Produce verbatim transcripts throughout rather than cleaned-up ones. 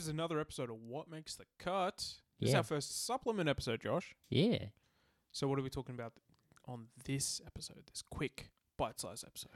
is another episode of What Makes the Cut. This is Yeah. our first supplement episode, Josh. Yeah. So what are we talking about on this episode, this quick, bite-sized episode?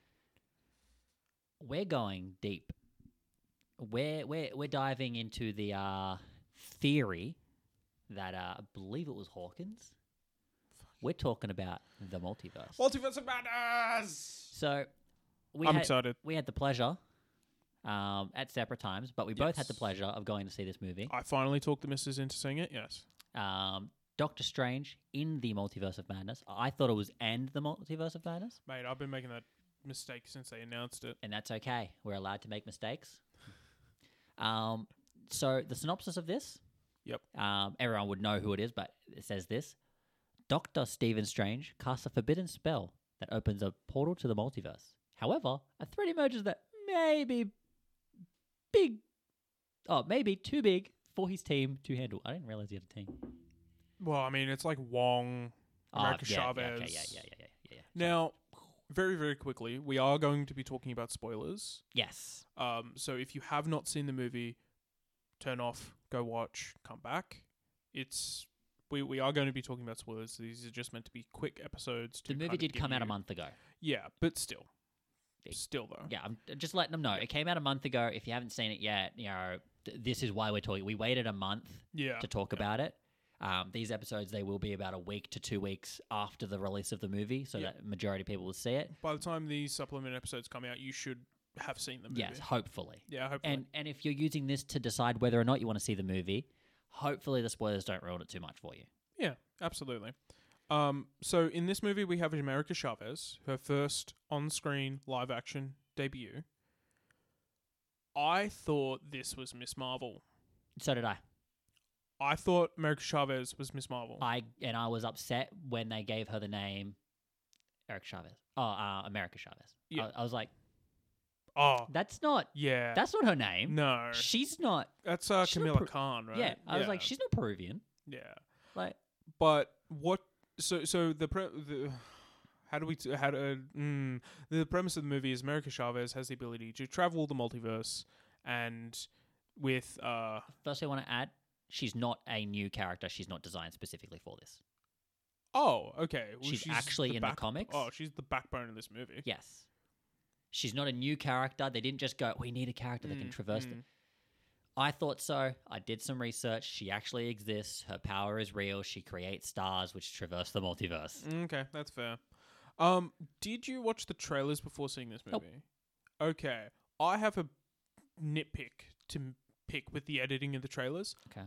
We're going deep. We're we're we're diving into the uh, theory that uh, I believe it was Hawkins. We're talking about the multiverse. Multiverse of Madness! So we I'm had, excited. we had the pleasure um, at separate times, but we both had the Yes. pleasure of going to see this movie. I finally talked the missus into seeing it, yes. Um, Doctor Strange in the Multiverse of Madness. I thought it was and the Multiverse of Madness, Mate, I've been making that mistake since they announced it. and that's okay. We're allowed to make mistakes. Um, so the synopsis of this. Yep. Um, everyone would know who it is, but it says this: Doctor Stephen Strange casts a forbidden spell that opens a portal to the multiverse. However, a threat emerges that may be big, oh, maybe too big for his team to handle. I didn't realize he had a team. Well, I mean, it's like Wong, Oh, America yeah, Chavez. Yeah, okay, yeah, yeah, yeah, yeah, yeah. Now, very, very quickly, we are going to be talking about spoilers. Yes. Um, so if you have not seen the movie, turn off, go watch, come back. It's we we are going to be talking about spoilers. These are just meant to be quick episodes. To The movie kind of did give come out a you- month ago. Yeah, but still, Big. still though. Yeah, I'm just letting them know. It came out a month ago. If you haven't seen it yet, you know, th- this is why we're talking. We waited a month Yeah. to talk yeah. about it. Um, these episodes, they will be about a week to two weeks after the release of the movie, so Yeah. that majority of people will see it. By the time these supplement episodes come out, you should have seen the movie. Yes, hopefully. Yeah, hopefully. And and if you're using this to decide whether or not you want to see the movie, hopefully the spoilers don't ruin it too much for you. Yeah, absolutely. Um, so in this movie, we have America Chavez, her first on-screen live-action debut. I thought this was Miss Marvel. So did I. I thought America Chavez was Miss Marvel. I and I was upset when they gave her the name Eric Chavez. Oh, uh, America Chavez. Yeah. I, I was like, oh, that's not yeah. that's not her name. no, She's not. that's uh, she's not Camilla Peru- Khan, right? Yeah, I was like, she's not Peruvian. yeah. Like, But what? So, so the pre- the how do we t- how do mm, the premise of the movie is America Chavez has the ability to travel the multiverse, and with uh firstly, I want to add, she's not a new character. She's not designed specifically for this. oh okay, well, She's actually in the comics? Oh, she's the backbone of this movie. Yes. She's not a new character. They didn't just go, we need a character that can Mm, traverse mm. it. I thought so. I did some research. She actually exists. Her power is real. She creates stars which traverse the multiverse. Mm, Okay, that's fair. Um, did you watch the trailers before seeing this Nope. movie? Okay, I have a nitpick to m- pick with the editing of the trailers. Okay.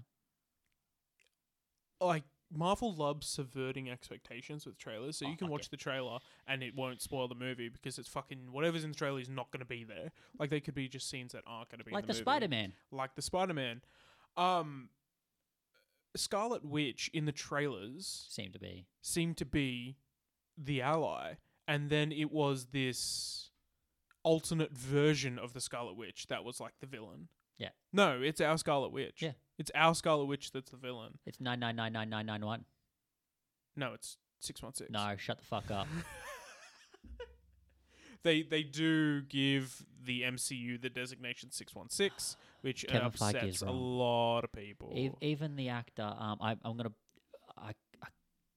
Like Marvel loves subverting expectations with trailers, so Oh, you can fuck watch yeah. the trailer and it won't spoil the movie because it's fucking whatever's in the trailer is not going to be there. Like they could be just scenes that aren't going to be Like in the the, movie. Spider-Man. Like the Spider-Man. Um, Scarlet Witch in the trailers Seemed to be. seemed to be the ally, and then it was this alternate version of the Scarlet Witch that was like the villain. Yeah. No, it's our Scarlet Witch. Yeah. It's our Scarlet Witch that's the villain. It's nine nine nine nine nine nine one. No, it's six one six. No, shut the fuck up. They they do give the M C U the designation six one six, which Kevin Feige upsets is a wrong. lot of people. Ev- Even the actor, um, I, I'm gonna, I, I,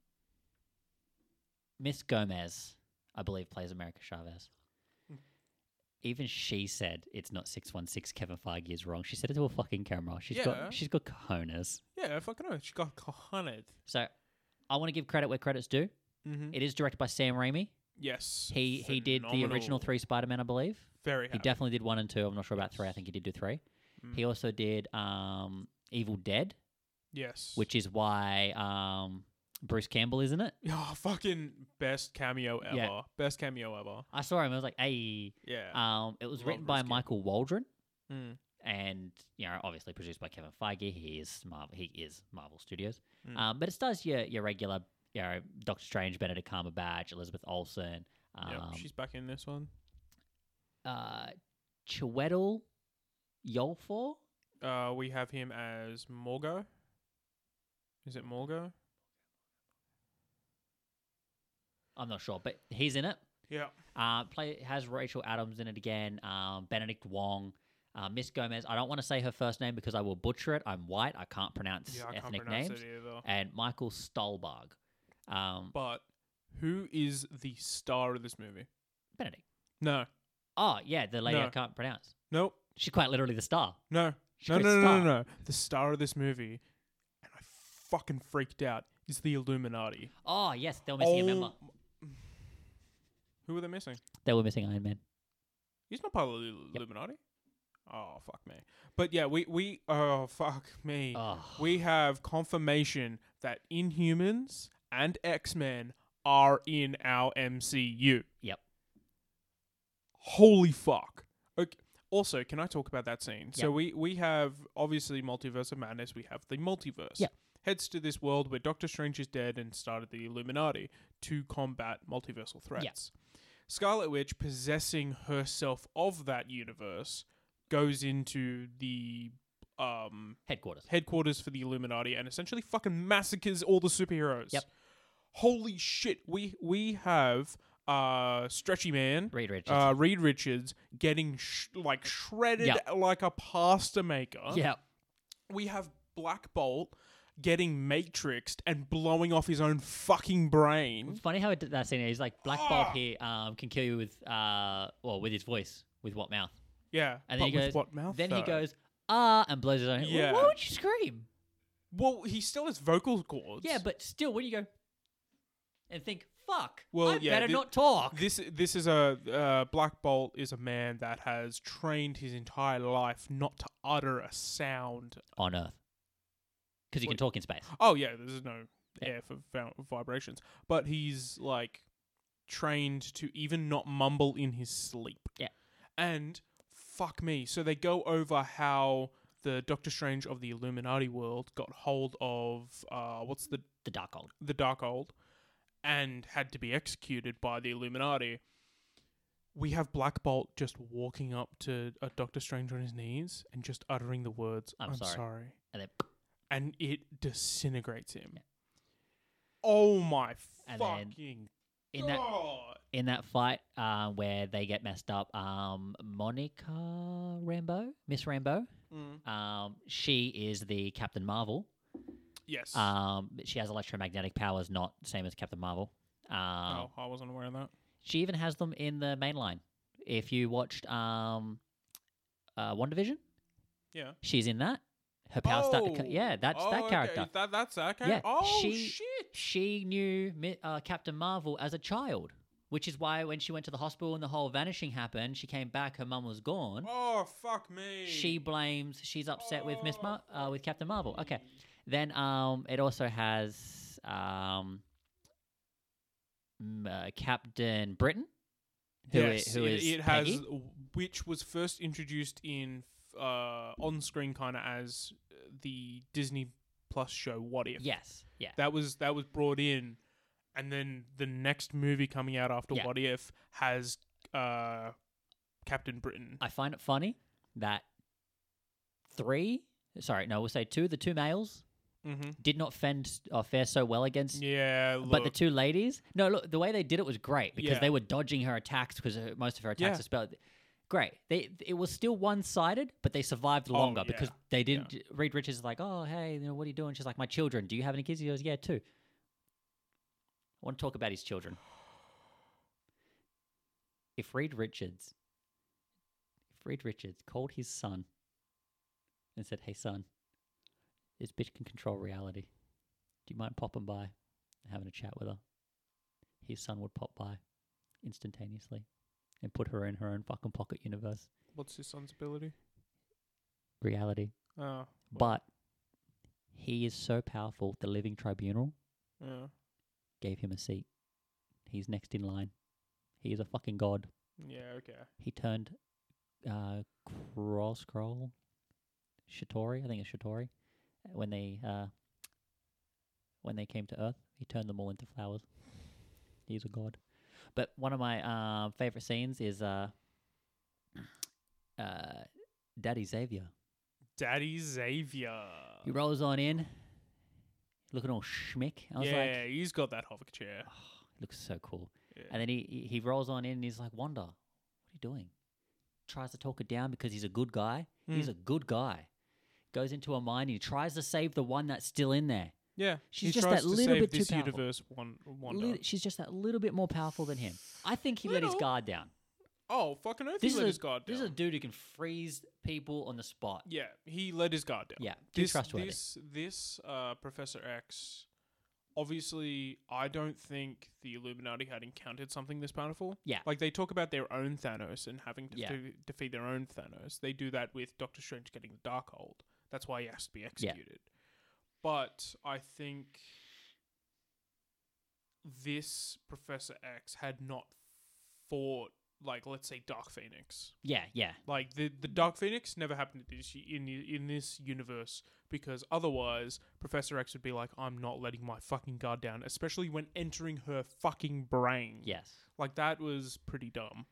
Miss Gomez, I believe, plays America Chavez. Mm. Even she said it's not six one six. Kevin Feige is wrong. She said it to a fucking camera. She's Yeah. got, she's got cojones. Yeah, I fucking know. She got cojones. So, I want to give credit where credit's due. Mm-hmm. It is directed by Sam Raimi. Yes. He he did the original Phenomenal. three Spider-Man, I believe. Very He happy. definitely did one and two. I'm not sure about three. I Yes. think he did do three. Mm. He also did um, Evil Dead, Yes. which is why um, Bruce Campbell is in it. Oh, fucking best cameo ever. Yeah. Best cameo ever. I saw him. I was like, hey. Yeah. Um, it was Love written Bruce by Campbell. Michael Waldron, Mm. and you know, obviously produced by Kevin Feige. He is Marvel. He is Marvel Studios. Mm. Um, but it stars your your regular, you know, Doctor Strange, Benedict Cumberbatch, Elizabeth Olsen, um, Yep, she's back in this one. uh, Chiwetel Ejiofor. Uh, we have him as Morgo. Is it Morgo? I'm not sure, but he's in it. Yeah. Uh, play has Rachel Adams in it again. Um, Benedict Wong. Uh, Miss Gomez, I don't want to say her first name because I will butcher it. I'm white. I can't pronounce Yeah, I can't ethnic pronounce names. it either. And Michael Stolberg. Um, But who is the star of this movie? Benedict. No. Oh, yeah, the lady No. I can't pronounce. Nope. She's quite literally the star. No. She's No, a no, no, star. no, no. The star of this movie, and I fucking freaked out, is the Illuminati. Oh, yes, they were missing a member. Who were they missing? They were missing Iron Man. He's not part of the Yep. Illuminati. Oh, fuck me. But yeah, we, we oh, fuck me. Oh. We have confirmation that Inhumans and X-Men are in our M C U. Yep. Holy fuck. Okay. Also, can I talk about that scene? So Yep. we, we have, obviously, Multiverse of Madness. We have the multiverse. Yep. Heads to this world where Doctor Strange is dead and started the Illuminati to combat multiversal threats. Scarlet Witch, possessing herself of that universe, goes into the um, Headquarters. headquarters for the Illuminati and essentially fucking massacres all the superheroes. Yep. Holy shit. We we have uh, Stretchy Man, Reed Richards. uh, Reed Richards, getting sh- like shredded Yep. like a pasta maker. yep. We have Black Bolt getting matrixed and blowing off his own fucking brain. Funny how it did that scene. He's like, Black Ah. Bolt here um, can kill you with, uh, well, with his voice. With what mouth? Yeah. And but then he with goes, what mouth, Then he though? goes, ah, and blows his own. Yeah. Yeah. Why would you scream? Well, he still has vocal cords. Yeah, but still, when you go and think, fuck, Well, I yeah, better thi- not talk. This this is a uh, Black Bolt is a man that has trained his entire life not to utter a sound. On Earth. Because you can Wait. talk in space. Oh yeah, there's no Yeah. air for vi- vibrations, but he's like trained to even not mumble in his sleep. Yeah. And fuck me, so they go over how the Doctor Strange of the Illuminati world got hold of uh, what's the The Darkhold. the Darkhold and had to be executed by the Illuminati. We have Black Bolt just walking up to a Doctor Strange on his knees and just uttering the words, I'm I'm, sorry." sorry. And then, And it disintegrates him. Yeah. Oh my And then fucking in that God. in that fight uh, where they get messed up, um, Monica Rambeau, Miss Rambeau, Mm. um, she is the Captain Marvel. Yes. Um, she has electromagnetic powers, not same as Captain Marvel. Um, oh, I wasn't aware of that. She even has them in the main line. If you watched um, uh, WandaVision, Yeah. she's in that. Her powers start to co- Oh. yeah, that's Oh, that okay. character. That, that's that Yeah, character? Oh, she- shit. She knew Mi- uh, Captain Marvel as a child, which is why when she went to the hospital and the whole vanishing happened, she came back, her mum was gone. Oh, fuck me. She blames. She's upset with Miss Mar- uh, with Captain Marvel. Okay, then um, it also has um, m- uh, Captain Britain, who i- yes, who it, is it has, Peggy. which was first introduced in uh, on screen, kind of as the Disney Plus show What If. Yes, yeah, That was that was brought in, and then the next movie coming out after Yeah. What If has uh, Captain Britain. I find it funny that three, sorry, no, we'll say two. The two males Mm-hmm. did not fend or fare so well against. Yeah, look. But the two ladies, no, look, the way they did it was great because Yeah. they were dodging her attacks because most of her attacks Yeah. are spelled. Great. They it was still one sided, but they survived Oh, longer yeah. because they didn't. Reed Richards is like, oh hey, you know what are you doing? She's like, my children. Do you have any kids? He goes, yeah, two. I want to talk about his children. If Reed Richards, if Reed Richards called his son and said, hey son, this bitch can control reality. Do you mind popping by and having a chat with her? His son would pop by instantaneously and put her in her own fucking pocket universe. What's his son's ability? Reality. Oh, But he is so powerful, the Living Tribunal yeah. gave him a seat. He's next in line. He is a fucking god. Yeah, okay. He turned uh, Crawl Scroll, Shatori, I think it's Shatori, when they uh, when they came to Earth, he turned them all into flowers. He's a god. But one of my uh, favorite scenes is uh, uh, Daddy Xavier. Daddy Xavier. He rolls on in, looking all schmick. I was yeah, like, he's got that hover chair. oh, looks so cool. Yeah. And then he he he rolls on in and he's like, Wanda, what are you doing? tries to talk her down because he's a good guy. He's Mm. a good guy. Goes into a mine and he tries to save the one that's still in there. Yeah, She's he just tries that to little save bit too this powerful. universe one wonder. Lit- she's just that little bit more powerful than him. I think he let his Little? guard down. Oh, fucking oath! This he is let a, his guard down. This is a dude who can freeze people on the spot. Yeah, he let his guard down. Yeah, too this, trustworthy. This this uh, Professor X, obviously, I don't think the Illuminati had encountered something this powerful. Yeah. Like they talk about their own Thanos and having to Yeah. de- defeat their own Thanos. They do that with Doctor Strange getting the Darkhold. That's why he has to be executed. But I think this Professor X had not fought, like, let's say, Dark Phoenix. Yeah, yeah. Like the the Dark Phoenix never happened in this in in this universe, because otherwise Professor X would be like, I'm not letting my fucking guard down, especially when entering her fucking brain. Yes. Like that was pretty dumb.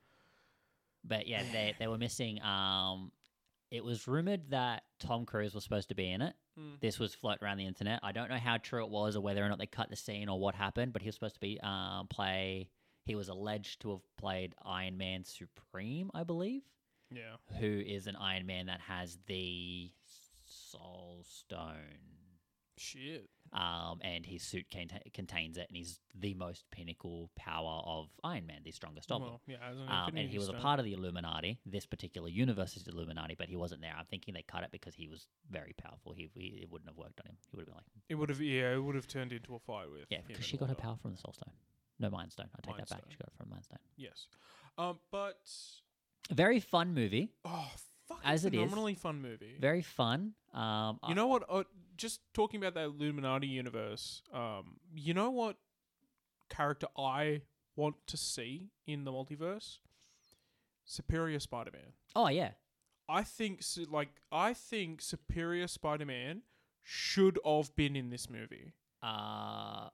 But yeah, they they were missing. Um, it was rumored that Tom Cruise was supposed to be in it. Mm. This was floating around the internet. I don't know how true it was or whether or not they cut the scene or what happened. But he was supposed to be um play. He was alleged to have played Iron Man Supreme, I believe, Yeah. who is an Iron Man that has the Soul Stone. Shit. Um, and his suit cont- contains it, and he's the most pinnacle power of Iron Man, the strongest of them. Well, yeah, as an Um, and Infinity he was a Stone. part of the Illuminati. This particular universe is the Illuminati, but he wasn't there. I'm thinking they cut it because he was very powerful. He, he it wouldn't have worked on him. He would have been like, It would have, yeah, it would have turned into a fight with. yeah, him because and she got her whatnot. power from the Soul Stone. No, Mind Stone. I take Mind that back. Stone. She got it from Mind Stone. Yes. Um, but Very fun movie. oh, fucking As it is. phenomenally fun movie. Very fun. Um, You know what? Uh, just talking about that Illuminati universe. Um, you know what character I want to see in the multiverse? Superior Spider-Man. oh yeah, I think, s- like, I think Superior Spider-Man should have been in this movie. uh,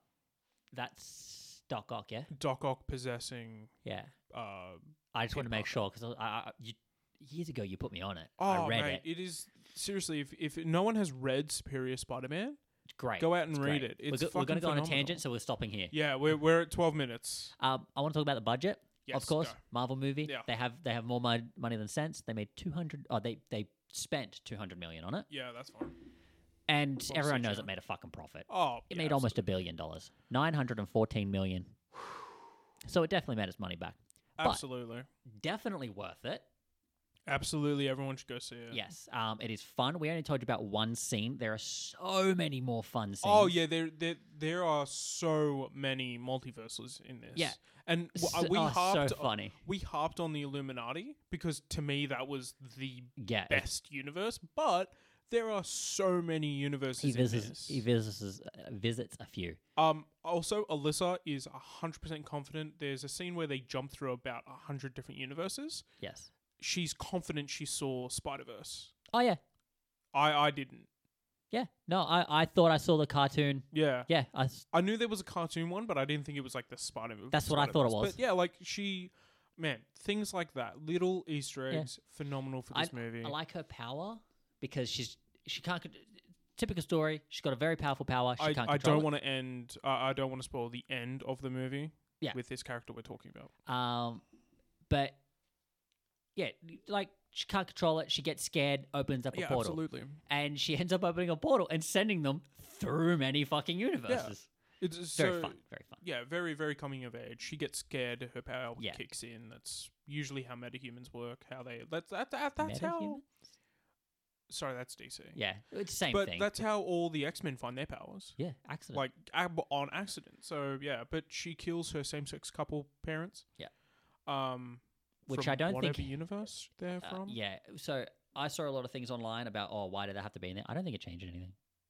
that's Doc Ock. Yeah, Doc Ock possessing. yeah. Uh, I just want to Peter make sure because I, I, you, years ago you put me on it. oh, I read mate, it. it is seriously. If if no one has read Superior Spider-Man, It's great. go out and It's read great. it. It's we're, go- we're fucking going to go on a phenomenal. tangent, so we're stopping here. Yeah, we're we're at twelve minutes. Um, I want to talk about the budget. Yes, of course, go. Marvel movie. Yeah. They have they have more mon- money than sense. They made two hundred. Oh, they they spent two hundred million on it, Yeah, that's fine. and Well, everyone C G I. knows it made a fucking profit. Oh, It yeah, made almost a billion dollars, nine hundred and fourteen million. So it definitely made its money back. but- absolutely, Definitely worth it. absolutely. Everyone should go see it. Yes, um, it is fun. We only told you about one scene. There are so many more fun scenes. Oh yeah, there there there are so many multiverses in this. Yeah. and w- so, we oh, harped so funny. we harped on the Illuminati because to me that was the Yeah, it- best universe. But there are so many universes he in visits. this. He visits. Uh, visits a few. Um. Also, Alyssa is a hundred percent confident. There's a scene where they jump through about a hundred different universes. Yes. She's confident she saw Spider Verse. Oh yeah. I I didn't. Yeah. No, I, I thought I saw the cartoon. Yeah. Yeah. I, s- I knew there was a cartoon one, but I didn't think it was like the Spider. That's what I thought it Spider-Verse. was. But yeah, like she, man, things like that, little Easter Yeah. eggs, phenomenal for this movie. I like her power because she's she can't. con- Typical story. She's got a very powerful power. She I, can't I control don't it. want to end. Uh, I don't want to spoil the end of the movie. Yeah. With this character we're talking about. Um, but yeah, like she can't control it. She gets scared, opens up a Yeah, portal, absolutely. and she ends up opening a portal and sending them through many fucking universes. It's Very so, fun. Very fun. Yeah, very very coming of age. She gets scared. Her power Yeah. kicks in. That's usually how metahumans work. How they. That's that, that, that's how. Metahumans? Sorry, that's D C. Yeah, it's the same but thing. that's how all the X Men find their powers. yeah, accident. Like ab- on accident. So yeah, but she kills her same-sex couple parents. Yeah. Um, Which from I don't whatever think- universe they're Uh, from. yeah. So I saw a lot of things online about oh, why did they have to be in there? I don't think it changed anything.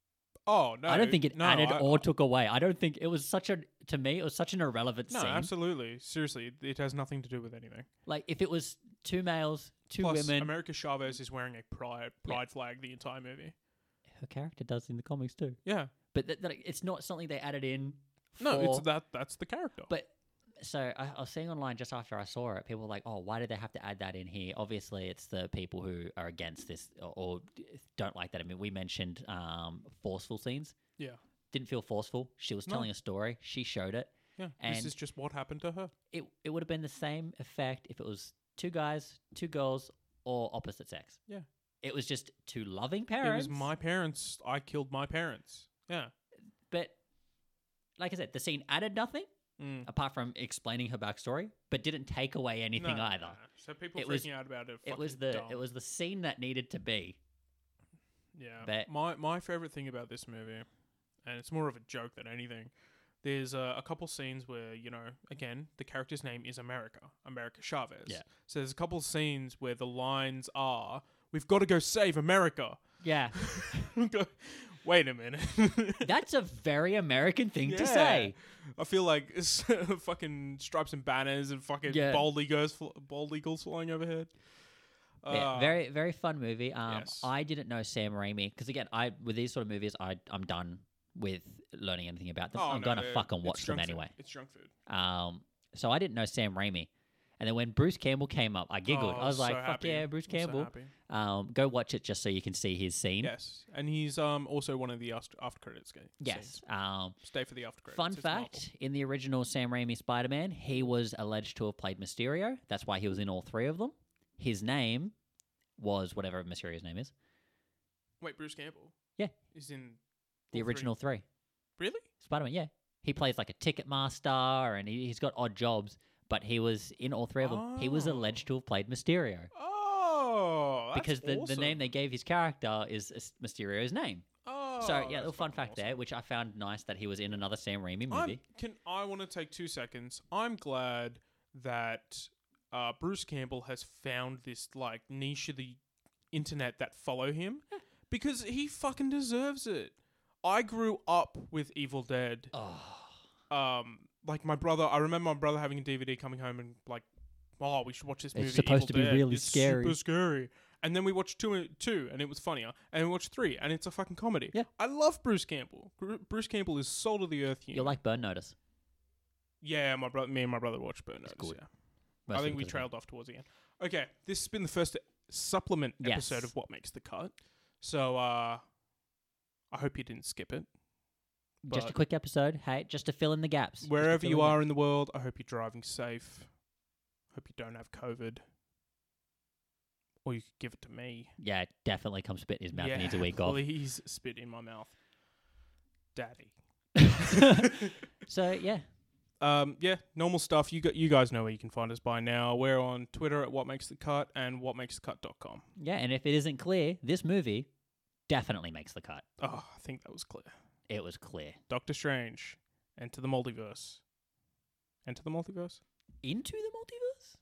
Oh no, I don't think it no, added I- or took away. I don't think it was such a to me it was such an irrelevant No, scene. absolutely. Seriously, it has nothing to do with anything. Like if it was two males, two Plus, women, America Chavez is wearing a pride pride flag the entire movie. her character does in the comics too. Yeah. But th- th- it's not something they added in. No, for- it's that. That's the character. But so I, I was seeing online just after I saw it, people were like, "Oh, why did they have to add that in here?" Obviously, it's the people who are against this or, or don't like that. I mean, we mentioned um, forceful scenes. yeah, Didn't feel forceful. She was No. telling a story. She showed it. yeah. And- this is just what happened to her. It it would have been the same effect if it was two guys, two girls, or opposite sex. Yeah. It was just two loving It parents. was my parents. I killed my parents. Yeah. But like I said, the scene added nothing Mm. apart from explaining her backstory, but didn't take away anything No, either. no. So people It freaking was- out about it. It was fucking the dumb. it was the scene that needed to be. Yeah. But- my my favorite thing about this movie, and it's more of a joke than anything. There's uh, a couple scenes where, you know, again, the character's name is America, America Chavez. Yeah. So there's a couple scenes where the lines are, "We've got to go save America." Yeah. Wait a minute. That's a very American thing to Yeah. say. I feel like it's fucking stripes and banners and fucking Yeah. bald eagles, fl- bald eagles flying overhead. Yeah, Uh, very very fun movie. Um, yes. I didn't know Sam Raimi because again, I with these sort of movies, I I'm done with learning anything about them. oh, I'm no, gonna they're- fucking it's watch them junk food. anyway. It's junk food. Um, so I didn't know Sam Raimi, and then when Bruce Campbell came up, I giggled. Oh, I was so like, "Fuck happy. yeah, Bruce I'm so Campbell!" happy. um, go watch it just so you can see his scene. Yes, and he's um also one of the after, after credits game. Yes. Um, Stay for the after credits. fun It's Marvel. fact: in the original Sam Raimi Spider-Man, he was alleged to have played Mysterio. That's why he was in all three of them. His name was whatever Mysterio's name is. Wait, Bruce Campbell. Yeah. Is in The all three. original three. Really? Spider-Man, yeah. He plays like a ticket master and he, he's got odd jobs, but he was in all three of them. He was Oh. alleged to have played Mysterio Oh, that's because the, the name awesome. they gave his character is is Mysterio's name. Oh, so, yeah, that's little fun fucking fact awesome. there, which I found nice that he was in another Sam Raimi I'm, movie. can I want to take two seconds? I'm glad that uh, Bruce Campbell has found this like niche of the internet that follow him because he fucking deserves it. I grew up with Evil Dead. Oh, Um, like my brother, I remember my brother having a D V D coming home and like, oh, we should watch this It's movie. supposed Evil to be Dead. really it's scary." Super scary. And then we watched two, two, and it was funnier. And we watched three, and it's a fucking comedy. Yeah. I love Bruce Campbell. Gr- Bruce Campbell is soul of the earth here. you're like Burn Notice. Yeah, my brother, me and my brother watched Burn Notice. good. Yeah. Mostly I think we because of trailed off towards the end. Okay, this has been the first supplement Yes. episode of What Makes the Cut. So, uh, I hope you didn't skip it. him. Just a but quick episode. Hey, just to fill in the gaps. just to Wherever fill you in the- are in the world, I hope you're driving safe. Hope you don't have COVID. Or you could give it to me. Yeah, definitely come spit in his mouth. yeah, He needs a week off. please spit in my mouth. Daddy. So, yeah. Um, yeah, normal stuff. You got, you guys know where you can find us by now. We're on Twitter at What Makes the Cut and what makes the cut dot com. Yeah, and if it isn't clear, this movie definitely makes the cut. Oh, I think that was clear. It was clear. Doctor Strange, Enter the Multiverse. Enter the Multiverse? Into the multiverse?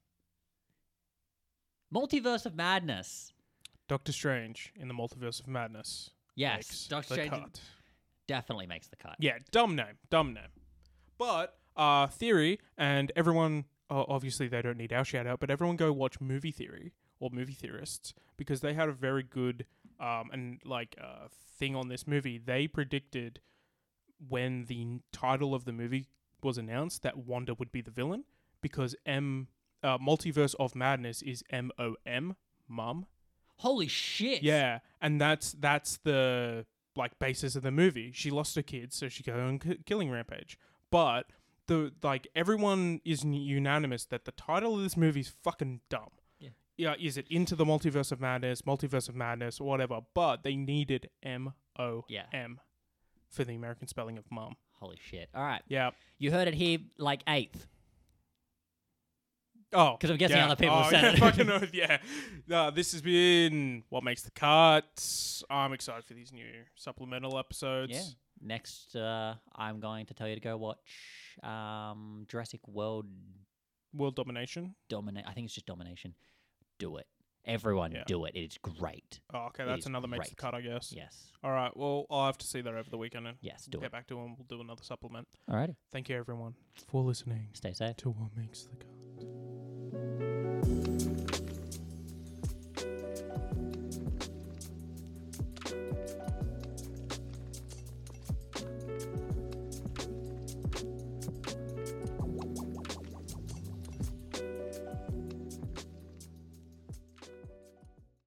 Multiverse of Madness. Doctor Strange in the Multiverse of Madness. Yes, makes Doctor the Strange cut. definitely makes the cut. Yeah, dumb name, dumb name. But uh, Theory and everyone, uh, obviously they don't need our shout out, but everyone go watch Movie Theory or Movie Theorists because they had a very good um, and like uh, thing on this movie. They predicted when the n- title of the movie was announced that Wanda would be the villain because M uh, Multiverse of Madness is M O M, mum. Holy shit. Yeah, and that's that's the like basis of the movie. She lost her kids, so she goes on k- killing rampage. But the like everyone is n- unanimous that the title of this movie is fucking dumb. Yeah. Yeah, is it Into the Multiverse of Madness, Multiverse of Madness, or whatever? But they needed M O Yeah. M for the American spelling of mum. Holy shit. All right. Yeah. You heard it here like eighth. Oh, 'Cause I'm guessing yeah. other people oh, have said yeah, it. fucking oath, yeah. No, this has been What Makes the Cut. I'm excited for these new supplemental episodes. Yeah. Next, uh, I'm going to tell you to go watch um, Jurassic World World Domination. Dominate. I think it's just Domination. Do it. Everyone Yeah. do it. It is great. Oh, okay, It that's is another Makes the great. Cut, I guess. Yes. All right, well, I'll have to see that over the weekend and Yes, do get it. back to it and we'll do another supplement. Alrighty. Thank you, everyone, for listening Stay safe. to What Makes the Cut.